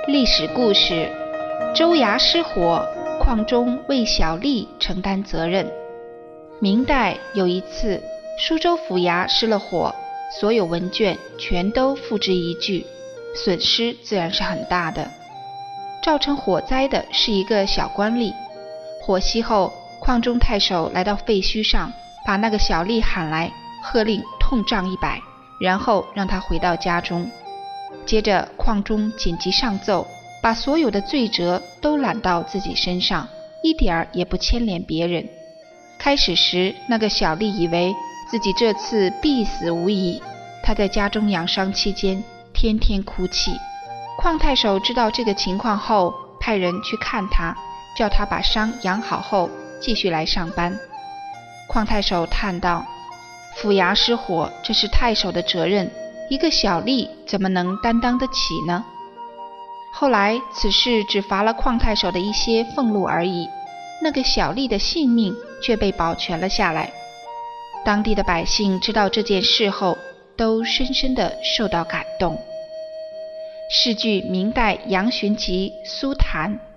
历史故事：州衙失火，矿中为小吏承担责任。明代有一次，苏州府衙失了火，所有文卷全都付之一炬，损失自然是很大的。造成火灾的是一个小官吏。火熄后，矿中太守来到废墟上，把那个小吏喊来，喝令痛杖100，然后让他回到家中。接着矿中紧急上奏，把所有的罪责都揽到自己身上，一点儿也不牵连别人。开始时，那个小吏以为自己这次必死无疑，他在家中养伤期间天天哭泣。矿太守知道这个情况后，派人去看他，叫他把伤养好后继续来上班。矿太守叹道：府衙失火，这是太守的责任，一个小吏怎么能担当得起呢？后来此事只罚了矿太守的一些俸禄而已，那个小吏的性命却被保全了下来。当地的百姓知道这件事后，都深深地受到感动。是据明代杨玄集《苏谈》